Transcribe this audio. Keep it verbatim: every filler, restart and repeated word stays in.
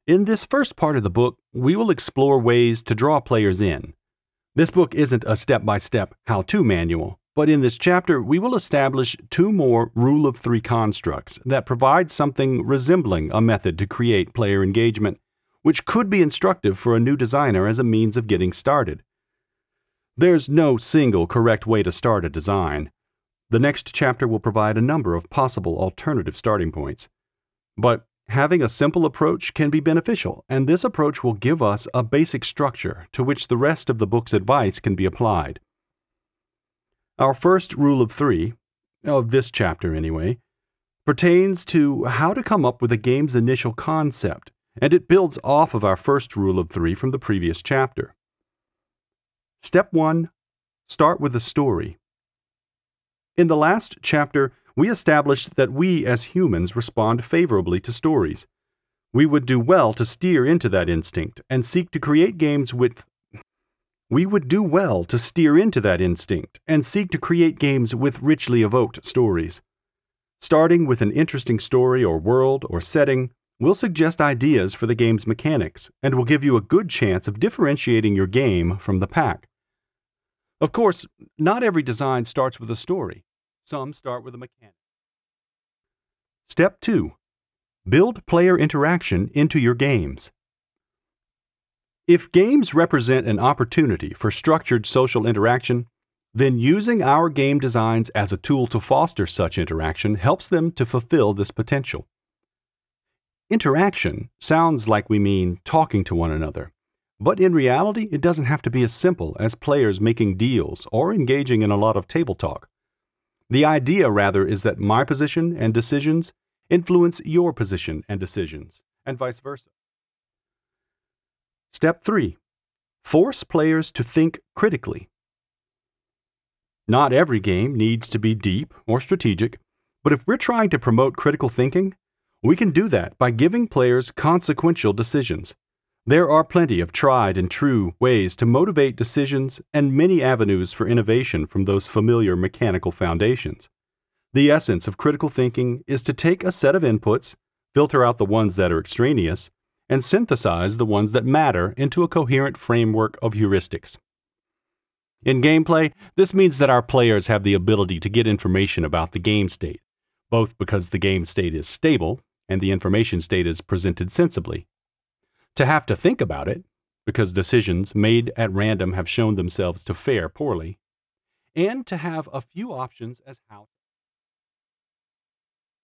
In this first part of the book, we will explore ways to draw players in. This book isn't a step-by-step how-to manual, but in this chapter we will establish two more rule of three constructs that provide something resembling a method to create player engagement, which could be instructive for a new designer as a means of getting started. There's no single correct way to start a design. The next chapter will provide a number of possible alternative starting points. But having a simple approach can be beneficial, and this approach will give us a basic structure to which the rest of the book's advice can be applied. Our first rule of three, of this chapter anyway, pertains to how to come up with a game's initial concept, and it builds off of our first rule of three from the previous chapter. Step one, start with a story. In the last chapter, we established that we as humans respond favorably to stories. We would do well to steer into that instinct and seek to create games with We would do well to steer into that instinct and seek to create games with richly evoked stories. Starting with an interesting story or world or setting, we'll suggest ideas for the game's mechanics and will give you a good chance of differentiating your game from the pack. Of course, not every design starts with a story. Some start with a mechanic. Step two. Build player interaction into your games. If games represent an opportunity for structured social interaction, then using our game designs as a tool to foster such interaction helps them to fulfill this potential. Interaction sounds like we mean talking to one another, but in reality it doesn't have to be as simple as players making deals or engaging in a lot of table talk. The idea, rather, is that my position and decisions influence your position and decisions, and vice versa. Step three. Force players to think critically. Not every game needs to be deep or strategic, but if we're trying to promote critical thinking, we can do that by giving players consequential decisions. There are plenty of tried and true ways to motivate decisions and many avenues for innovation from those familiar mechanical foundations. The essence of critical thinking is to take a set of inputs, filter out the ones that are extraneous, and synthesize the ones that matter into a coherent framework of heuristics. In gameplay, this means that our players have the ability to get information about the game state, both because the game state is stable and the information state is presented sensibly. To have to think about it, because decisions made at random have shown themselves to fare poorly, and to have a few options as how